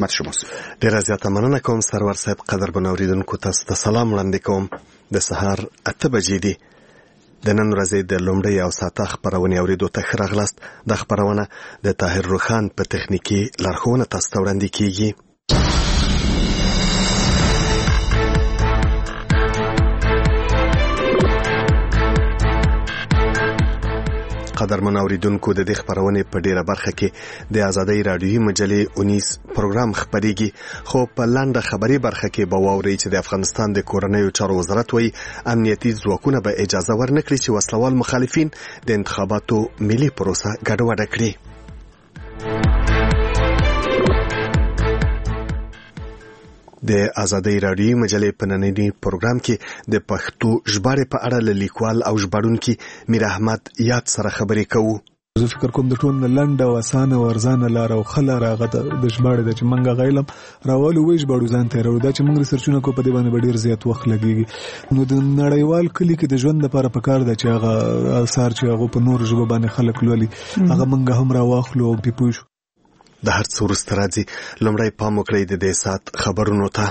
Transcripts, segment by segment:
خدمت شماست. ډیره زیاته مننه کوم سرور صاحب. قدرمن اوریدونکو تاسو ته سلام وړاندې کوم. د سهار 8 بجې دي. د نن ورځې د لومړۍ او ساته خبرونه اوریدو ته ښه راغلاست. د خبرونه د طاهر روخان په تخنیکی لارښوونه تاسو ته وړاندې کیږي. قدرمن اوریدونکو د دې خبرونه په ډیره برخه کې د آزادۍ رادیوي مجلې 19 پروګرام خبريږي، خو په لاندې خبري برخه کې به واوري چې د افغانستان د کورنیو چارو وزارت وایي امنیتي ځواکونه به اجازه ورنکړي چې وسلوال مخالفین د انتخاباتو ملي پروسه ګډوډه کړي. د آزادۍ رادیوي مجلې په نننی پروګرام کې د پښتو ژباړې په اړه لیکوال او ژباړونکي میر احمد یاد سره خبرې کوو. زه فکر کوم د ټول لنډ او اسانه او ارزانه لار او خله راغه د ژباړې د چې منګه غیلم راولو وې ژباړو ځان ته راو دا چې موږ ریسرچونه کو په دې باندې ډیر زیات وخت لګیږي. نو د نړیوال کلی کې د ژوند لپاره پکار ده چې هغه اثر چې هغه په نور ژبه باندې خلک لولي هغه منګه هم راواخلو او پیپوش. د هر څه وروسته راځي. لومړی پام وکړئ د دې سات خبرونو ته.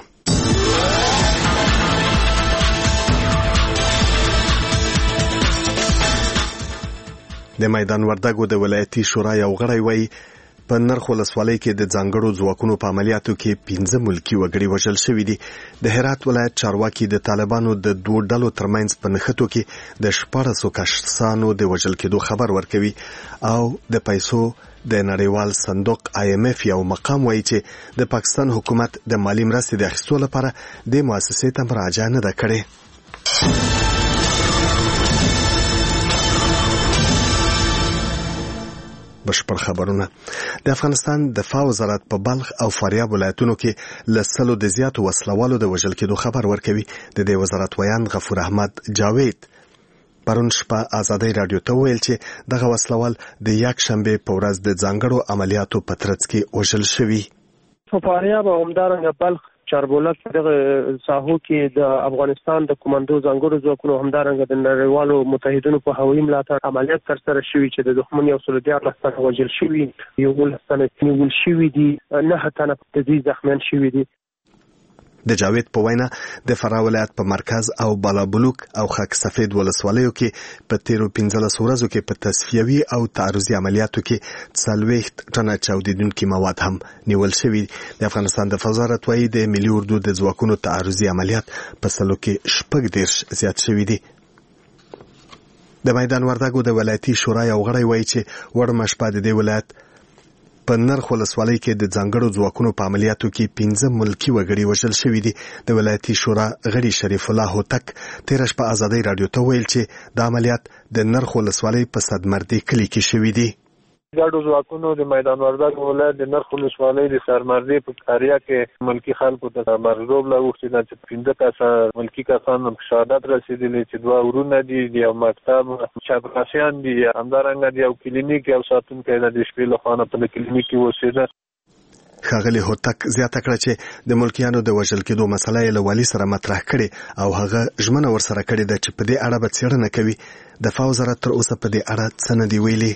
د میدان وردګو د ولایتي شورا یو غړی وایي په نرخ ولسوالۍ کې د ځانګړو ځواکونو په عملیاتو کې 15 ملکی وګړي وژل شوي دي. د هرات ولایت چارواکي د طالبانو د دوه ډلو ترمنځ په نښتو کې د 14 کسانو د وژل کېدو خبر ورکوي او د پیسو د نړیوال صندوق IMF یو مقام وایي چې د پاکستان حکومت د مالی مرستې د اخیستو لپاره د مؤسسې ته مراجعه نه ده کړې. بشپړ خبرونه. د افغانستان دفاع وزارت په بلخ او فاریاب ولایتونو کې لسلو د زیاتو وسلوالو د وژل کېدو خبر ورکوي. د دې وزارت ویان غفور احمد جاوید پرون شپه آزادۍ رادیو ته ویل چې دغه وسلوال د یک شنبه په ورځ د ځانګړو عملیاتو په ترڅ کې وژل شوی. په فاریاب او همدارنګه بلخ چاربولک دغه ساحو کې د افغانستان د کمانډو ځانګړو ځواکونو همدارنګه د نړیوالو متحدینو په هوایي ملاتړ عملیات ترسره شوي چې د دښمن یو سل دیارلس تنه وژل شوي، 11 تنه نیول شوي دي، 9 تنه په دې زخمیان شوي دي. د جاوید په وینا د فراه ولایت په مرکز او بالابلوک او خاک سفید ولسوالیو کې په 13 ورځو کې په تصفیوي او تعرضي عملیاتو کې 40 ټنه چاودیدونکي مواد هم نیول شوي. د افغانستان د وزارت وایي د ملي اردو د ځواکونو تعرضي عملیات په سلو کې 14 زیات شوي دي. د میدان وردګو د ولایتي شورا یو غړی وایي چې وړمه شپه د دې ولایت په نرخ ولسوالۍ کې د ځانګړو ځواکونو په عملیاتو کې 15 ملکی وګړي وژل شوي دي. د ولایتي شورا غړي شریف الله هوتک تیر شپه آزادۍ رادیو ته ویل چې د عملیات د نرخ ولسوالۍ په صدمردي کلی کې شوي دي. ګډو ځواکونو د میدان وردګ ولایت د نرخ ولسوالۍ د سرمردي په قریه کې ملکی خلکو ته مرزوب لاوښتي چې 15 کسان ملکی کسان شهادت رسیدلي چې 2 ورونه دي، یو مکتب، چاپراسیان دي، همدارنګه یو کلینیک یو ساتونکی د شپې لخوا په کلینیک کې اوسېده. ښاغلي هوتک زیاته کړه چې د ملکیانو د وژل کېدو مسله یې له والي سره مطرح کړې او هغه ژمنه ورسره کړې ده چې په دې اړه به څېړنه کوي. دفاع وزارت تر اوسه په دې اړه څه نه دی ویلي.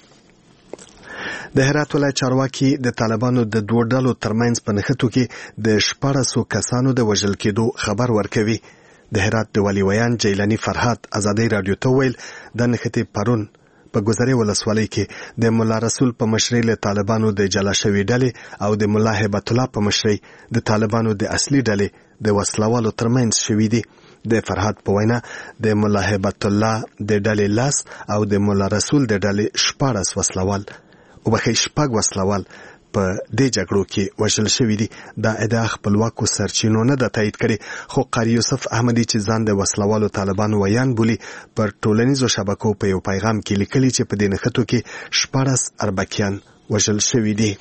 د هرات ولایت چارواکي د طالبانو د دوه ډلو ترمنځ په نښتو کې د 14 کسانو د وژل کېدو خبر ورکوي. د هرات د والي ویان جیلانی فرهاد آزادۍ رادیو ته ویل د نښتې پرون په ګذرې ولسوالۍ کې د مولا رسول په مشرۍ له طالبانو د جلا شوې ډلې او د مولا هیبت الله په مشرۍ د طالبانو د اصلي ډلې د وسلوالو ترمنځ شوې دي. د فرهاد په وینا د مولا هیبت الله د ډلې لاس او د مولا رسول د ډلې 14 وسلوال او بخې شپږ وسلوال په دې جګړو کې وژل شوي دي. دا ادعا خپلواکو سرچینو نه ده تایید کړې، خو قاری یوسف احمدي چې ځان د وسلوالو طالبانو ویان بولي پر ټولنیزو شبکو په یو پیغام کې لیکلي چې په دې نښتو کې 14 اربکیان وژل شوي دي.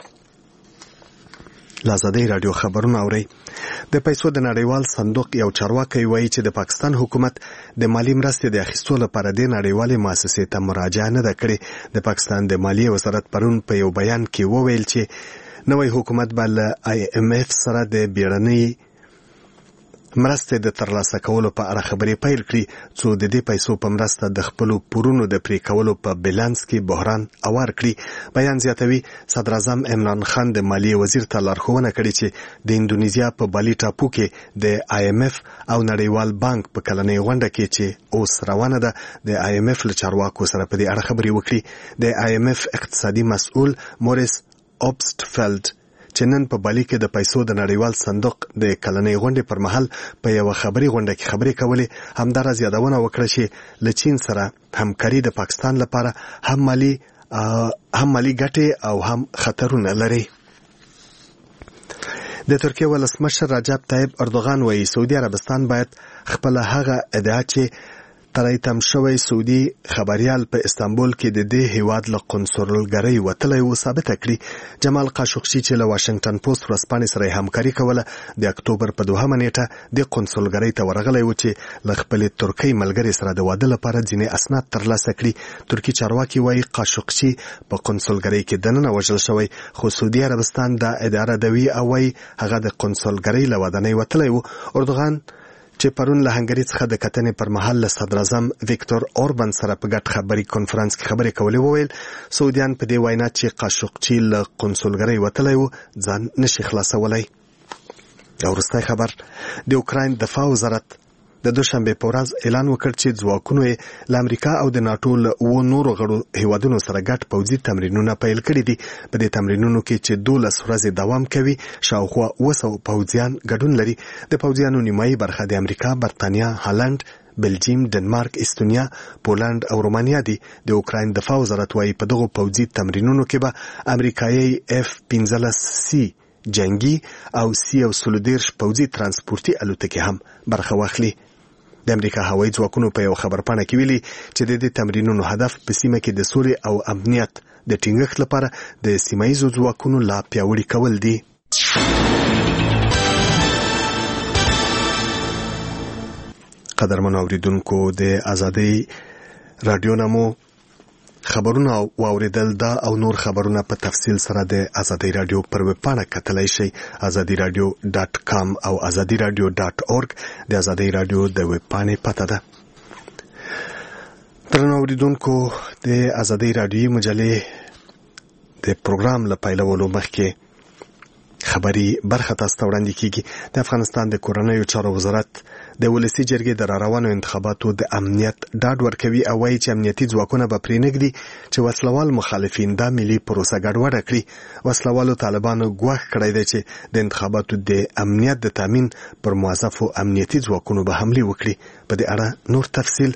آزادۍ رادیو خبرونه اوري. د پیسو د نړیوال صندوق یو چارواکي وایي چې د پاکستان حکومت د مالی مرستې د اخیستو لپاره د نړیوالې مؤسسې ته مراجعه نه ده کړې. د پاکستان د مالیې وزارت پرون په یو بیان کې وویل چې نوی حکومت به له IMF سره د بیړنۍ مرستې د ترلاسه کولو په اړه خبرې پیل کړي څو د دې پیسو په مرسته د خپلو پورونو د پرې کولو په بیلانس کې بحران اوار کړي. بیان زیاتوي صدر اعظم عمران خان د مالیې وزیر ته لارښوونه کړې چې د اندونیزیا په بالي ټاپو کې د IMF او نړیوال بانک په کلنۍ غونډه کې چې اوس روانه ده د IMF له چارواکو سره په دې اړه خبرې وکړي. د IMF اقتصادي مسؤل موریس اوبسټفیلډ چې نن په بالي کې د پیسو د نړیوال صندوق د کلنۍ غونډې پر مهال په یو خبري غونډه کې خبرې کولې همدارس یادونه وکړه چې له چین سره همکاري د پاکستان لپاره هم مالی ګټې او هم خطرونه لري. د ترکیه ولسمشر رجب طیب اردوغان وایي سعودي عربستان باید خپل هغه ادعا چې ترایتم شوی سعودي خبريال په استانبول کې د دې هیواد له قونسلګرۍ وتلی و ثابت کړي. جمال قاشقچي چې له واشنگټن پوسټ ورځپاڼې سره همکاري کوله د اکتوبر په 2 نیټه د قونسلګرۍ ته ورغلی و چې له خپل ترکي ملګری سره د واده لپاره ځینې اسناد ترلاسه کړي. ترکی چارواکي وایي قاشقچي په قونسلګرۍ کې دننه وژل شوی خو سعودي عربستان دا ادعا ردوي او وایي هغه د قونسلګرۍ له ودانۍ وتلی و. اردوغان چې پرون له هنګري څخه د کتنې پر مهال له صدر اعظم ویکتور اوربان سره په ګډ خبري کانفرنس کې خبرې کولې وویل سعودیان په دې وینا چې قاشقچي له قونسلګرۍ وتلی و ځان نشي خلاصولی. او وروستی خبر د اوکراین دفاع وزارت د دوشنبه په ورځ اعلان وکړ چې ځواکونو له امریکا او د ناتو له نورو غړو هیوادونو سره ګډ پوځي تمرینونه پیل کړي دي. په دې تمرینونو کې چې 12 ورځې دوام کوي شاوخوا 200 پوځیان ګډون لري. د پوځیانو نیمایي برخه د امریکا، برتانیا، هالند، بلجیم، ډنمارک، استونیا، پولند او رومانیا دي. د اوکراین دفاع وزارت وايي په دغه پوځي تمرینونو کې به امریکایي F-15C جنگي او C-130 پوځي ترانسپورتي الوتکې هم برخه واخلي. د امریکا هوایي ځواکونو په یو خبرپاڼه کې ویلي چې د دې تمرینونو هدف په سیمه کې د سولې او امنیت د ټینګښت لپاره د سیمایي ځواکونو لا پیاوړي کول دي. قدرمن اوریدونکو د ازادي رادیو نامو خبرونه واوریدل دا او نور خبرونه په تفصیل سره د ازادي رادیو پر ویب پاڼه کتلای شئ azadiradio.com او azadiradio.org د ازادي رادیو د ویب پاڼې پته ده. درنو اوریدونکو د ازادي رادیو مجلې د پروګرام له پیلولو مخکې خبري برخه تاسو ته وړاندې کیږي. د افغانستان د کورنیو چارو وزارت د ولسی جرګې د راروانو انتخاباتو د امنیت ډاډ ورکوي او وايي چې امنیتي ځواکونه به پرېنږدي چې وسلوال مخالفین دا ملي پروسه ګډوډه کړي. وسلوالو طالبانو ګواښ کړی دی چې د انتخاباتو د امنیت د تامین پر موظفو امنیتي ځواکونو به حمله وکړي. په دې اړه نور تفصیل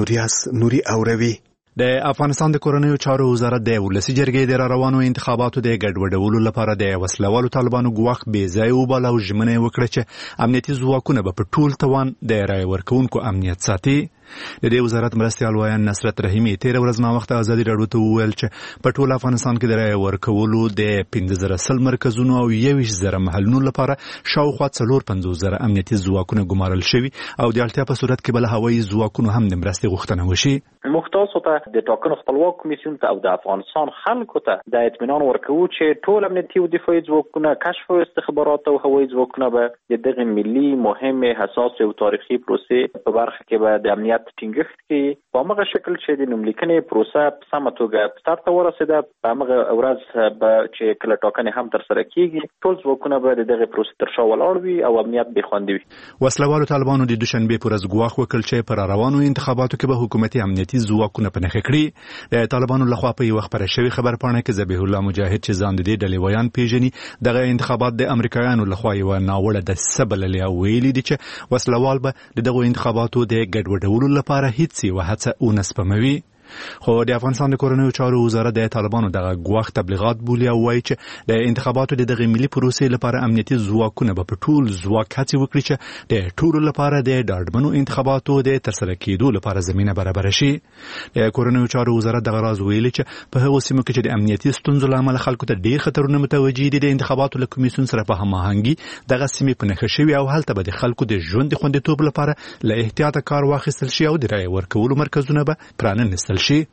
نوري اوروي. د افغانستان د کورنیو چارو وزارت د ولسی جرګې د روانو انتخاباتو د ګډوډولو لپاره د وسلوالو طالبانو ګواښ بې ځای وباله او ژمنه وکړه چې امنیتي ځواکونه به په ټول توان د رای ورکوونکو امنیت ساتي. د دې وزارت مرستیال وایي نصرت رحیمي 13 ورځ ما وخت ازادي راډیو ته وویل چې په ټول افغانستان کې د رای ورکولو د 15,000 مرکزونو او 21,000 محلونو لپاره شاوخوا 450,000 امنیتي ځواکونه ګمارل شوي او د اړتیا په صورت کې بل هوایي ځواکونو هم د مرستې غوښتنه وشي. مختص ته د ټاکنو خپلواک کمیسیون ته او د افغانستان خلکو ته د اطمینان ورکوي چې ټول امنیتي او دفاعي ځواکونه کشف او استخبارات او هوایي ځواکونه به د دغه ملي مهمه حساس او تاریخي پروسې په برخه کې به د امنیت ټینګښت کې په هغه شکل چې د نوملیکنې پروسه په سمه توګه سر ته ورسېده په هغه ورځ به چې کله ټاکنې هم ترسره کیږي ټول ځواکونه به دغه پروسې تر شا ولاړ وي او امنیت به خوندي وي. وسلوالو طالبانو د دوشنبه پر ورځ ګواښ وکړ چې پر روانو انتخاباتو کې به حکومتي امنیتي ځواکونه په نښه کړي. د طالبانو لخوا په یو خبره شوی خبرپاڼه کې ذبیح الله مجاهد چې ځان د دې ډلې ویان پیژني دغه انتخابات د امریکایانو لخوا یو ناوړه د سبللې او ویلي دي چې وسلوال به دغه انتخاباتو د ګډوډولو لپاره هیڅ یو هڅه ونسپموي. خو د افغانستان د کورنیو چارو وزارت د طالبانو دغه ګواښ تبلیغات بولي او وایي چې د انتخاباتو دغه ملي پروسې لپاره امنیتي ځواکونه به په ټول ځواک هڅې وکړي چې د ټولو لپاره د ډاډمنو انتخاباتو د ترسره کېدو لپاره زمینه برابر شي. د کورنیو چارو وزارت دغه راز ویلي چې په هغو سیمو کې چې د امنیتي ستونزو له امله خلکو ته ډېر خطرونه متوجه دي د انتخاباتو له کمیسیون سره په هماهنګي دغه سیمې په نښه شوي او هلته به د خلکو د ژوند د خوندیتوب لپاره له احتیاطه کار واخیستل شي او د رای ورکولو مرکزونه به پرانستل شي.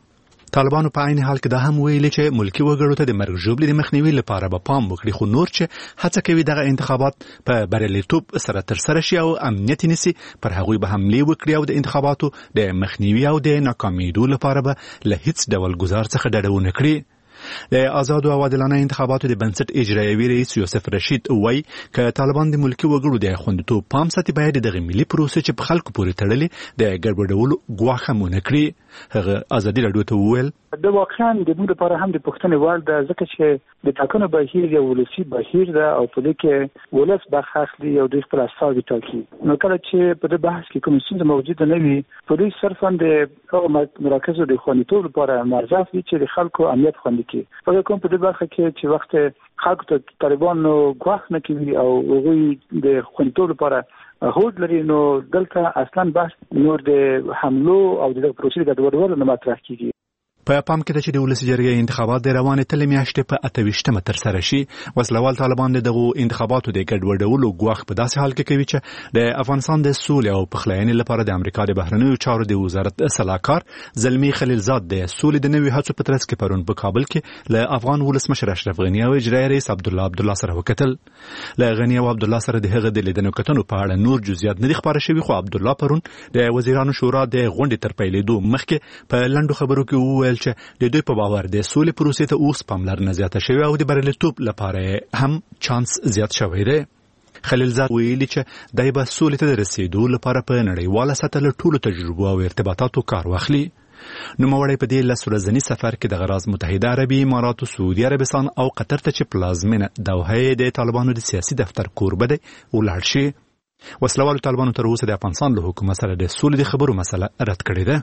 طالبانو په عین حال کې دا هم ویلي چې ملکی وګړو ته د مرګ ژوبلې د مخنیوي لپاره به پام وکړي، خو نور چې هڅه کوي دغه انتخابات په بریالیتوب سره ترسره شي او امنیت نسی، پر هغوی به حملې وکړي او د انتخاباتو د مخنیوي او د ناکامیدو لپاره به له هیڅ ډول ګزار څخه ډډه ونه کړي. د آزادو او عادلانه انتخاباتو د بنسټ اجرایوي رئیس یوسف رشید وایي که طالبان د ملکی وګړو د خوندیتوب پام ساتي، باید دغه ملي پروسې چې په خلکو پورې تړلې د ګډوډولو ګواښ هم ونه کړي. هغه ازادي راډیو ته وویل د واقعا د موږ لپاره هم د پښتنې وړ ده، ځکه چې د ټاکنو بهیر یو ولسي بهیر ده او په دې کې ولس برخه اخلي او دوی خپل استازي ټاکي. نو کله چې په دې بحث کې کوم څه موجود نه وي، په دې صرفا د مراکزو د خوندیتوب لپاره موظف دي چې د خلکو امنیت خوندي کړي. په کوم په دې برخه کې چې وخت خلکو ته طالبانو ګواښ نه کوي او هغوی د خوندیتوب لپاره هوډ لري، نو دلته اصلا بحث نور د حملو او د پروسې د ګډوډولو نه مطرح کیږي. په پام کې ده چې د ولسي جرګې انتخابات د روانې تلې میاشتې په 28مه ترسره شي. وسلوال طالبان دغه انتخاباتو د ګډوډولو ګواښ په داسې حال کې کوي چې د افغانستان د سولې او پخلاینې لپاره د امریکا د بهرنیو چارو د وزارت صلاحکار زلمی خلیلزاد د سولې د نوي هڅو په ترڅ کې پرون په کابل کې له افغان ولسمشر اشرف غنی او اجرایي رئیس عبدالله سره وکتل. له غنی او عبدالله سره د هغه د لیدنو کتنو په اړه نور جزئیات نه دي خبره شوي، خو عبدالله پرون د وزیرانو شورا د غونډې تر پیلېدو مخکې په لنډو خبرو کې وویل چې د دوی په باور د سولې پروسې ته اوس پاملرنه زیاته شوې او د بریالیتوب لپاره هم چانس زیات شوی دی. خلیلزاد ویلي چې دای به سولې ته د رسیدو لپاره په نړیواله سطح له ټولو تجربو او ارتباطاتو کار واخلي. نوموړی په دې 10 ورځني سفر کې د غراض متحده عربي اماراتو، سعودي عربستان او قطر ته چې پلازمینه دوحه د طالبانو د سیاسي دفتر کوربه دی ولاړ شي. وسلوالو طالبانو تر اوسه د افغانستان له حکومت سره د سولې د خبرو مسله رد کړې ده.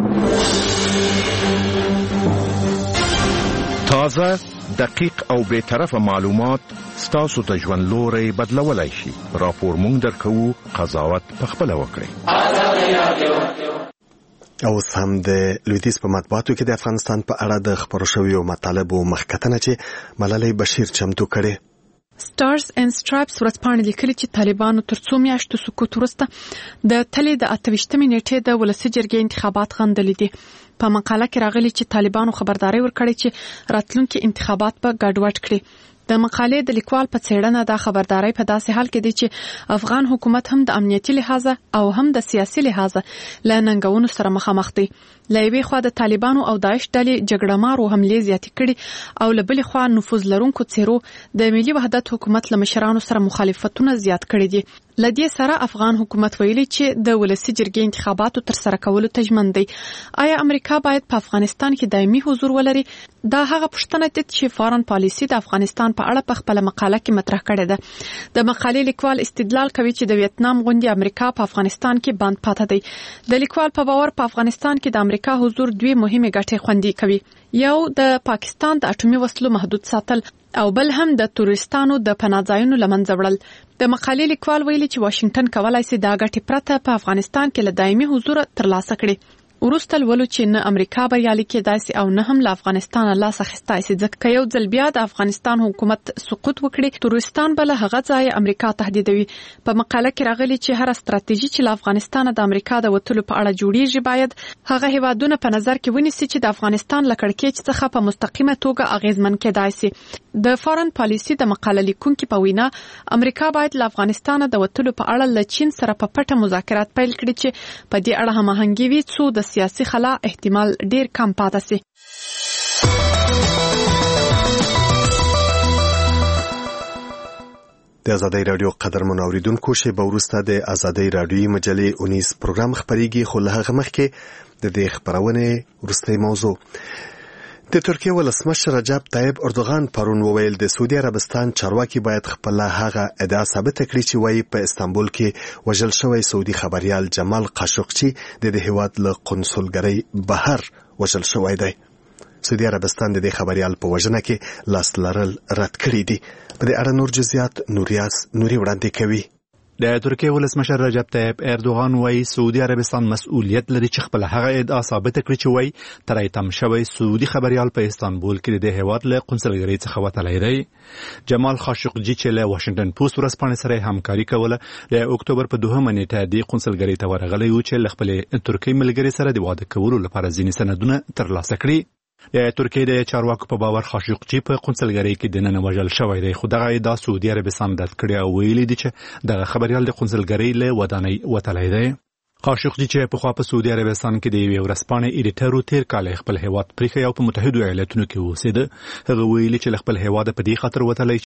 تازه، دقیق او بے طرفه معلومات ستاسو ته ژوند لوري بدلولای شي. راپور مونږ درکو، قضاوت پخپله وکړئ. او سم د لویدیز په مطبوعاتو کې د افغانستان په اړه د خبرو شویو مطالبو مخکتنه چې ملالۍ بشیر چمتو کړي. سټارز اینڈ سټرایپس ورځپاڼه لیکلي چې طالبانو تر څو میاشتو سکوت وروسته د تلې د 28مې نیټې د ولسي جرګې انتخابات غندلي دي. په مقاله کې راغلي چې طالبانو خبرداري ورکړې چې راتلونکي انتخابات به ګډوډ کړي. د مقالې د لیکوال په څېړنه دا خبرداري په داسې حال کې دی چې افغان حکومت هم د امنیتي لحاظه او هم د سیاسي لحاظه له ننګونو سره مخامخ دی. له یوې خوا د طالبانو او داعش ډلې جګړه مارو حملې زیاتې کړي او له بلې خوا نفوذ لرونکو څیرو د ملي وحدت حکومت له مشرانو سره مخالفتونه زیات کړي دي. لدې سره افغان حکومت ویلي چې د ولسي جرګې انتخاباتو تر سره کولو ته ژمن دی. آیا امریکا باید په افغانستان کې دایمي حضور ولري؟ دا هغه پوښتنه ده چې فارن پالیسي د افغانستان په اړه په خپل مقاله کې مطرح کړې ده. د مقالې لیکوال استدلال کوي چې د ویتنام غونډې امریکا په افغانستان کې بند پاتې دی. د لیکوال په باور په افغانستان کې د امریکا حضور دوی مهمه ګټې خوندي کوي. یو د پاکستان د اټومي وسلو محدود ساتل او بل هم د تورستانو د پناهځایونو لمنځه وړل. د مقالې لیکوال ویلي چې واشنگټن کولای شي دا ګټې پرته په افغانستان کې له دایمي حضور ترلاسه کړي. وروسته ولو چې نه امریکا بریالي کېدای شي او نه هم له افغانستان لاس اخیستای شي، ځکه یو ځل بیا د افغانستان حکومت سقوط وکړي تورستان بل هغه ځای امریکا تهدیدوي. په مقاله کې راغلي چې هر ستراتیژي چې له افغانستان د امریکا د وټلو په اړه جوړیږي باید هغه هیوادونه په نظر کې ونیسي چې د افغانستان له کړکېچ څخه په مستقیمه توګه اغیزمن کېدای شي. د فارن پالیسي د مقاله لیکونکو په وینا امریکا باید له افغانستان د وټلو په اړه له چین سره په پټه مذاکرات پیل کړي چې په دې اړه هماهنګي وي څو د سیاسي خلا احتمال ډیر کم پاتې شي. د آزادۍ رادیو قدرمن اوریدونکو شیبه وروسته د آزادۍ رادیوي مجلې اونیز پروګرام خبريږي، خو له هغه مخکې د دې خبرونه وروستۍ موضوع. د ترکیه ولسمشر رجب طیب اردوغان پرون وویل د سعودي عربستان چارواکي باید خپل هغه ادعا ثابت کړي چې وايي په استانبول کې وژل شوی سعودي خبريال جمال قاشقچي د هیواد له قونسلګرۍ بهر وژل شوی دی. سعودي عربستان د دې خبريال په وژنه کې لاس لرل رد کړی دی. په دې اړه نور جزئیات نوري وړاندې کوي. د ترکیه ولسمشر رجب طیب اردوغان وايي سعودي عربستان مسؤلیت لري چې خپل هغه ادعا ثابت کړي چې وايي تر ایتم شوی سعودي خبريال په استانبول کې د هیواد له قونسلګرۍ څخه وتلی دی. جمال خاشقجي چې له واشنگټن پوسټ ورځپاڼې سره همکاري کوله د اکتوبر په 2 نیټه د قونسلګرۍ ته ورغلی و چې خپل ترکیه ملګری سره د واده کولو لپاره ځینې سندونه ترلاسه کړي. د ترکیه د چارواکو په باور خاشقجي په قونسلګرۍ کې د نن وژل شوی دی، خو دغه ادعا سعودي عربستان رد کړې او ویلي دي چې دغه خبريال د قونسلګرۍ له ودانۍ وتلی دی. خاشقجي چې په خوا په سعودي عربستان کې د یوې ورځپاڼې ایډیټر تیر کال خپل هیواد پریښی او په متحده ایالاتونو کې اوسېده. هغه ویلي چې خپل هیواد په دې خاطر وتلی